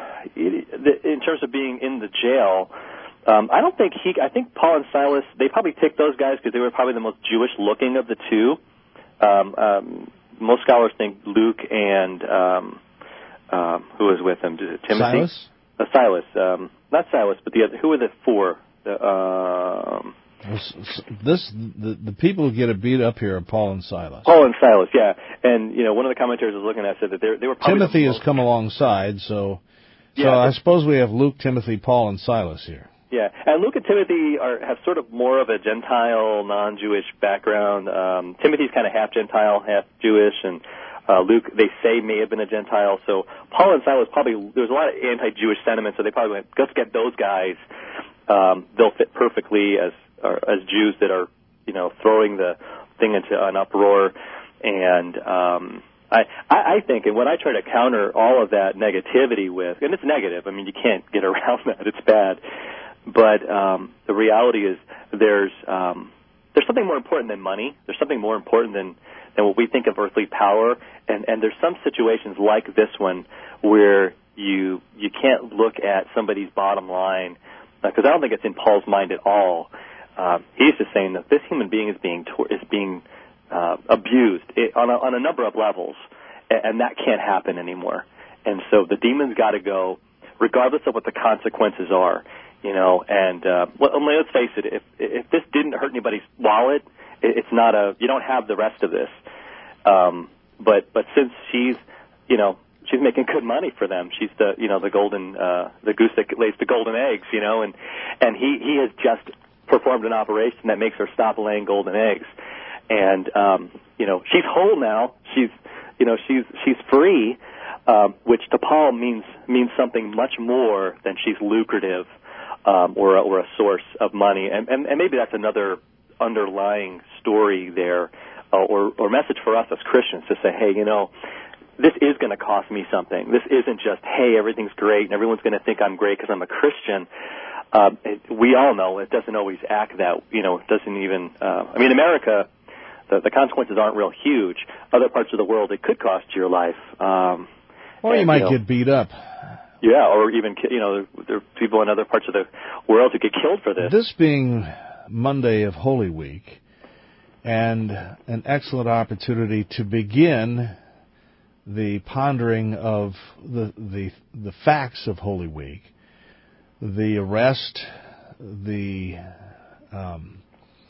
in terms of being in the jail, um, I don't think he. I think Paul and Silas. They probably picked those guys because they were probably the most Jewish-looking of the two. Um, um, most scholars think Luke and um, um, who was with him? Timothy. Silas. Uh, Silas. Um, not Silas, but the other. Who were the four? The, um, This the, the people who get it beat up here are Paul and Silas. Paul and Silas, yeah. And, you know, one of the commentators was looking at said that they were probably Timothy the has come alongside, so so yeah, I suppose we have Luke, Timothy, Paul, and Silas here. Yeah, and Luke and Timothy are have sort of more of a Gentile, non-Jewish background. Um, Timothy's kind of half Gentile, half Jewish, and uh, Luke, they say, may have been a Gentile. So Paul and Silas probably, there's a lot of anti-Jewish sentiment, so they probably went, let's get those guys. Um, they'll fit perfectly as uh, as Jews that are, you know, throwing the thing into an uproar. And um, I, I think, and what I try to counter all of that negativity with, and it's negative, I mean, you can't get around that, it's bad. But um, the reality is there's um, there's something more important than money. There's something more important than, than what we think of earthly power. And, and there's some situations like this one where you you can't look at somebody's bottom line, because I don't think it's in Paul's mind at all. Uh, he's just saying that this human being is being tor- is being uh, abused it, on, a, on a number of levels, and, and that can't happen anymore. And so the demons got to go, regardless of what the consequences are. You know, and uh, well, let's face it, if if this didn't hurt anybody's wallet, it's not a, you don't have the rest of this. Um, but but since she's, you know, she's making good money for them, she's the, you know, the golden, uh, the goose that lays the golden eggs, you know, and and he he has just performed an operation that makes her stop laying golden eggs, and um, you know, she's whole now. She's, you know, she's she's free, um, which to Paul means means something much more than she's lucrative. Um, or, a, or a source of money, and, and, and maybe that's another underlying story there, uh, or, or message for us as Christians to say, hey, you know, this is going to cost me something. This isn't just, hey, everything's great and everyone's going to think I'm great because I'm a Christian. Uh, it, we all know it doesn't always act that, you know, it doesn't even, uh, I mean, America, the, the consequences aren't real huge. Other parts of the world, it could cost you your life. Um, or and, you might you know, get beat up. Yeah, or even, you know, there are people in other parts of the world who get killed for this. This being Monday of Holy Week, and an excellent opportunity to begin the pondering of the the, the facts of Holy Week, the arrest, the um,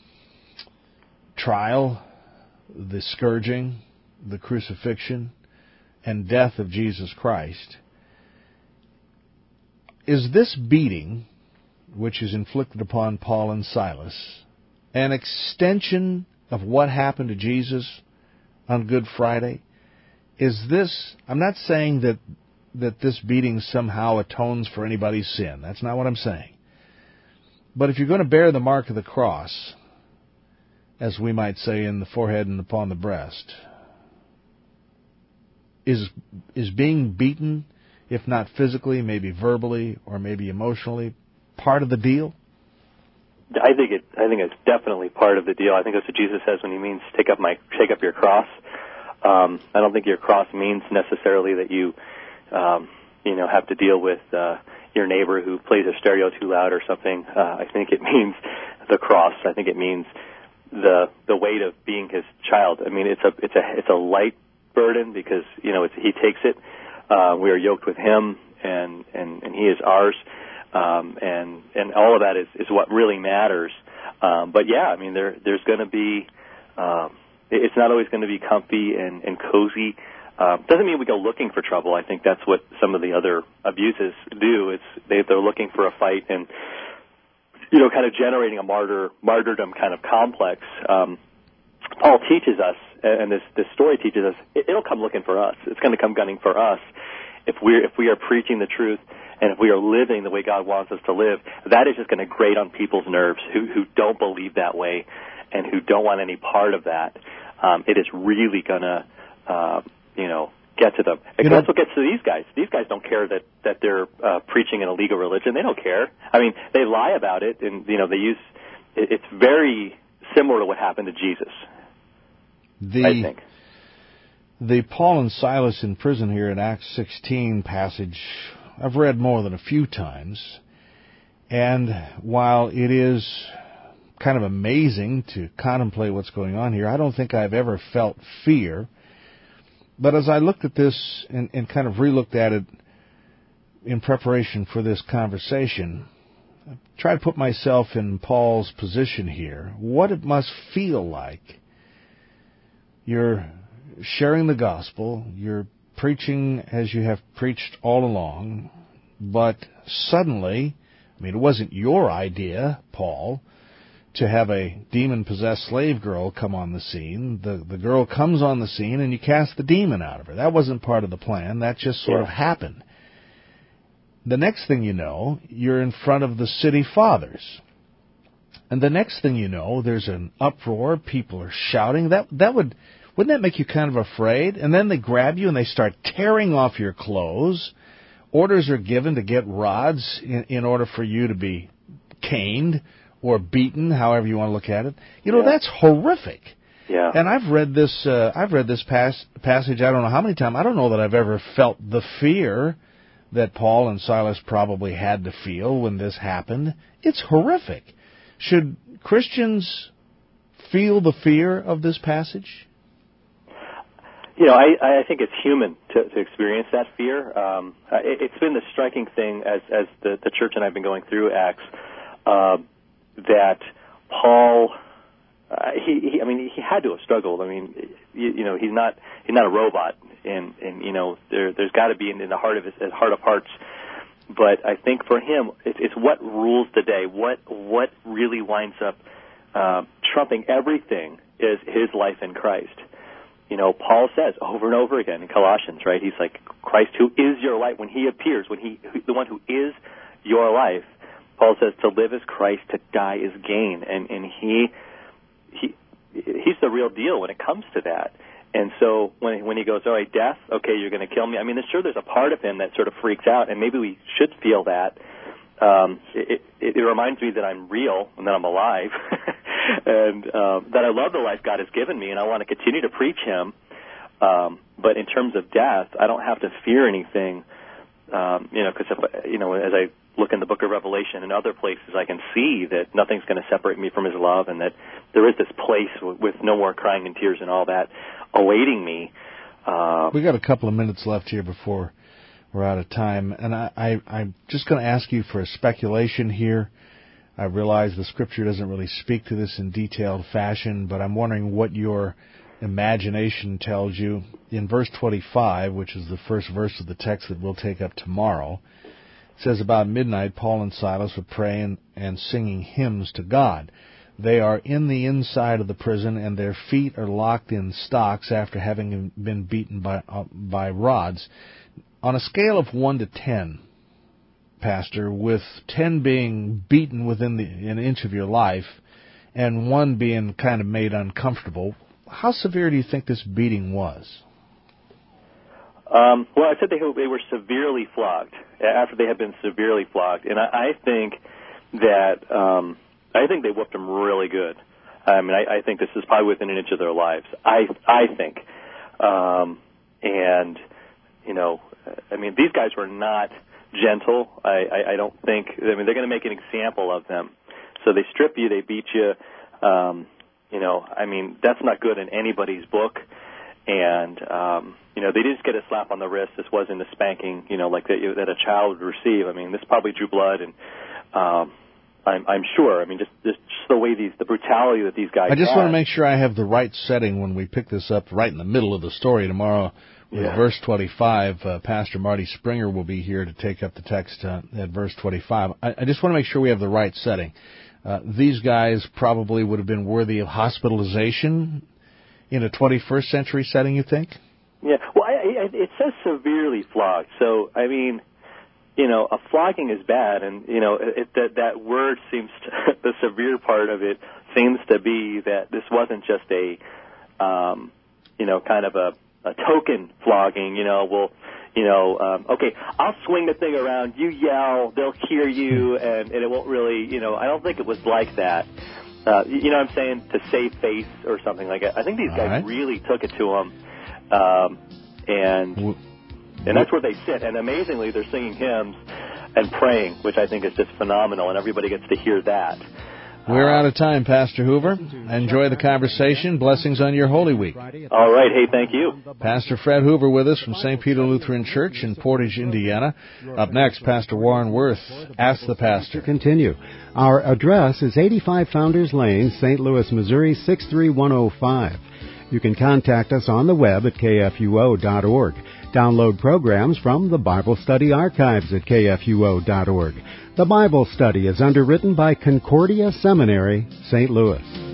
trial, the scourging, the crucifixion, and death of Jesus Christ. Is this beating, which is inflicted upon Paul and Silas, an extension of what happened to Jesus on Good Friday? Is this, I'm not saying that that this beating somehow atones for anybody's sin. That's not what I'm saying. But if you're going to bear the mark of the cross, as we might say, in the forehead and upon the breast, is is being beaten, if not physically, maybe verbally, or maybe emotionally, part of the deal? I think it. I think it's definitely part of the deal. I think that's what Jesus says when he means take up my take up your cross. Um, I don't think your cross means necessarily that you, um, you know, have to deal with uh, your neighbor who plays a stereo too loud or something. Uh, I think it means the cross. I think it means the the weight of being his child. I mean, it's a it's a it's a light burden because you know it's, he takes it. Uh, we are yoked with him, and, and, and he is ours, um, and and all of that is, is what really matters. Um, but yeah, I mean, there there's going to be, um, it's not always going to be comfy and, and cozy. Uh, doesn't mean we go looking for trouble. I think that's what some of the other abuses do. It's they, they're looking for a fight and, you know, kind of generating a martyr martyrdom kind of complex. Um, Paul teaches us, and this, this story teaches us, it, it'll come looking for us. It's going to come gunning for us. If we're, if we are preaching the truth, and if we are living the way God wants us to live, that is just going to grate on people's nerves who, who don't believe that way and who don't want any part of that. Um, it is really going to, uh, you know, get to them. And that's what gets to these guys. These guys don't care that, that they're uh, preaching an illegal religion. They don't care. I mean, they lie about it, and, you know, they use, it, it's very similar to what happened to Jesus. The, I think. The Paul and Silas in prison here in Acts sixteen passage, I've read more than a few times, and while it is kind of amazing to contemplate what's going on here, I don't think I've ever felt fear. But as I looked at this and, and kind of re-looked at it in preparation for this conversation, try to put myself in Paul's position here, what it must feel like. You're sharing the gospel, you're preaching as you have preached all along, but suddenly, I mean, it wasn't your idea, Paul, to have a demon-possessed slave girl come on the scene. The the girl comes on the scene and you cast the demon out of her. That wasn't part of the plan. That just sort yeah. of happened. The next thing you know, you're in front of the city fathers. And the next thing you know, there's an uproar, people are shouting. That that would wouldn't that make you kind of afraid? And then they grab you and they start tearing off your clothes. Orders are given to get rods in, in order for you to be caned or beaten, however you want to look at it. You know, yeah. that's horrific. Yeah. And I've read this uh, I've read this pas- passage I don't know how many times. I don't know that I've ever felt the fear that Paul and Silas probably had to feel when this happened. It's horrific. Should Christians feel the fear of this passage? You know, I, I think it's human to, to experience that fear. Um, it, it's been the striking thing as, as the, the church and I have been going through Acts, uh, that Paul, uh, he, he, I mean, he had to have struggled. I mean, you, you know, he's not he's not a robot, and, and you know, there, there's got to be in, in the heart of his, his heart of hearts. But I think for him, it, it's what rules the day. What what really winds up uh, trumping everything is his life in Christ. You know, Paul says over and over again in Colossians, right? He's like, Christ, who is your life, when he appears, when he, the one who is your life. Paul says to live is Christ, to die is gain, and and he he he's the real deal when it comes to that. And so when when he goes, all right, death, okay, you're going to kill me. I mean, sure, there's a part of him that sort of freaks out, and maybe we should feel that. Um, it, it, it reminds me that I'm real and that I'm alive, and uh, that I love the life God has given me, and I want to continue to preach Him. Um, but in terms of death, I don't have to fear anything. Um, you know, because if you know, as I look in the Book of Revelation and other places, I can see that nothing's going to separate me from His love, and that there is this place w- with no more crying and tears and all that awaiting me. Uh, we got a couple of minutes left here before we're out of time, and I, I, I'm just going to ask you for a speculation here. I realize the Scripture doesn't really speak to this in detailed fashion, but I'm wondering what your imagination tells you. In verse twenty-five, which is the first verse of the text that we'll take up tomorrow, it says, about midnight, Paul and Silas were praying and singing hymns to God. They are in the inside of the prison, and their feet are locked in stocks after having been beaten by uh, by rods. On a scale of one to ten, Pastor, with ten being beaten within the, an inch of your life and one being kind of made uncomfortable, how severe do you think this beating was? Um, well, I said they, they were severely flogged after they had been severely flogged, and I, I think that um, I think they whooped them really good. I mean, I, I think this is probably within an inch of their lives. I I think, um, and you know. I mean, these guys were not gentle. I, I, I don't think, I mean, they're going to make an example of them. So they strip you, they beat you. Um, you know, I mean, that's not good in anybody's book. And, um, you know, they didn't just get a slap on the wrist. This wasn't a spanking, you know, like that, that a child would receive. I mean, this probably drew blood, and um, I'm, I'm sure. I mean, just, just the way these, the brutality that these guys I just had. want to make sure I have the right setting when we pick this up right in the middle of the story tomorrow. With yeah. verse twenty-five, uh, Pastor Marty Springer will be here to take up the text uh, at verse twenty-five. I, I just want to make sure we have the right setting. Uh, these guys probably would have been worthy of hospitalization in a twenty-first century setting, you think? Yeah, well, I, I, it says severely flogged. So, I mean, you know, a flogging is bad, and, you know, it, that, that word seems to, the severe part of it seems to be that this wasn't just a, um, you know, kind of a, a token flogging, you know, well, you know, um, okay, I'll swing the thing around, you yell, they'll hear you, and, and it won't really, you know, I don't think it was like that. Uh, you know what I'm saying? To save face or something like that. I think these All guys right. really took it to them, um, and and that's where they sit. And amazingly, they're singing hymns and praying, which I think is just phenomenal, and everybody gets to hear that. We're out of time, Pastor Hoover. Enjoy the conversation. Blessings on your Holy Week. All right. Hey, thank you. Pastor Fred Hoover with us from Saint Peter Lutheran Church in Portage, Indiana. Up next, Pastor Warren Worth, Ask the Pastor. Continue. Our address is eighty-five Founders Lane, Saint Louis, Missouri, six three one oh five. You can contact us on the web at k f u o dot org. Download programs from the Bible Study Archives at k f u o dot org. The Bible Study is underwritten by Concordia Seminary, Saint Louis.